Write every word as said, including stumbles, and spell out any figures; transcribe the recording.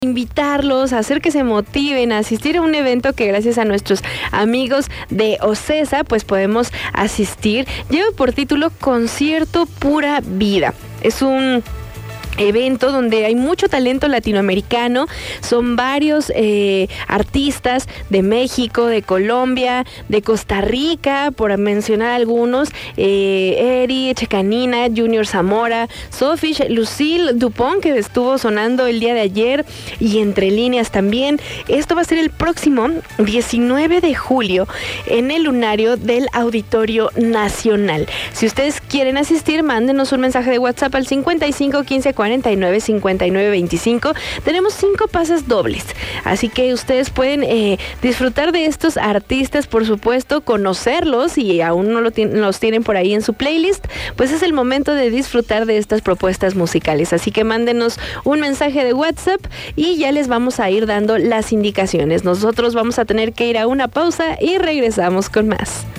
invitarlos a hacer que se motiven a asistir a un evento que gracias a nuestros amigos de OCESA pues podemos asistir. Lleva por título Concierto Pura Vida. Es un evento donde hay mucho talento latinoamericano, son varios eh, artistas de México, de Colombia, de Costa Rica, por mencionar algunos, eh, Eri, Checanina, Junior Zamora, Sofish, Lucille Dupont, que estuvo sonando el día de ayer, y Entre Líneas también. Esto va a ser el próximo diecinueve de julio en el Lunario del Auditorio Nacional. Si ustedes quieren asistir, mándenos un mensaje de WhatsApp al cincuenta y cinco quince cuarenta y nueve cincuenta y nueve veinticinco. Tenemos cinco pases dobles, así que ustedes pueden eh, disfrutar de estos artistas, por supuesto, conocerlos, y aún no lo t- los tienen por ahí en su playlist, pues es el momento de disfrutar de estas propuestas musicales. Así que mándenos un mensaje de WhatsApp y ya les vamos a ir dando las indicaciones. Nosotros vamos a tener que ir a una pausa y regresamos con más.